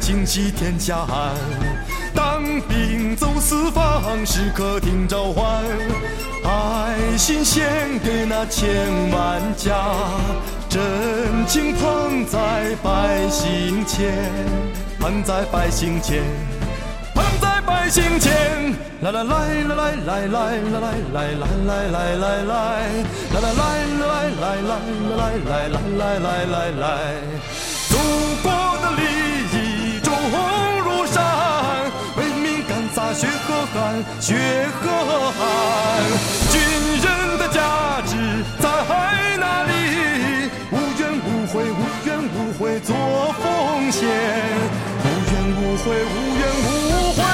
清洗天下寒。当兵走四方，时刻听召唤，爱心献给那千万家，真情捧在百姓前，捧在百姓前，捧在百姓前。来来来来来来来来来来来来来来，来来来来来来来来来来来，祖国的利益重如山，为民干洒血和汗，血和汗。军人的价值在哪里？无怨无悔，无怨无悔做奉献，无怨无悔，无怨无悔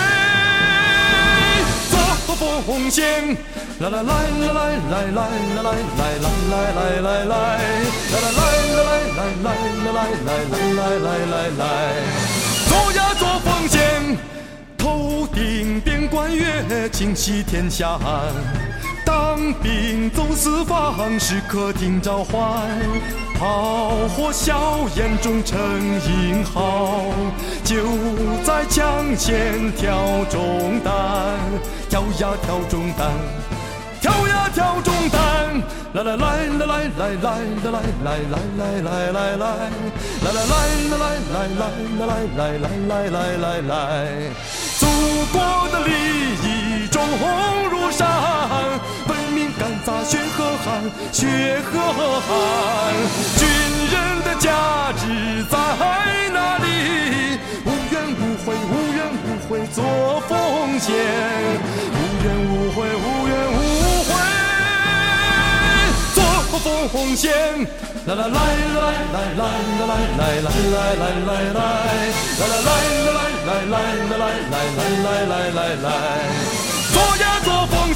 做奉献。来来来来来来来来来来来来来来，来来来来来来来来来来来，做呀做奉献，头顶边关月，清洗天下寒。当兵走四方，时刻听召唤，炮火硝烟中成英豪，就在枪前挑中弹，挑呀挑中弹，挑呀挑中弹。来来来来来来来来来来来来来来，来来来来来来来来来来来，祖国的利益重如山，为民干洒血和汗，血和汗。军人的价值在哪里？无怨无悔，无怨无悔做奉献，无怨无悔，无怨无悔做奉献。来来来来来来来来来来来来来，来来来来来来来来来来来来，做呀做奉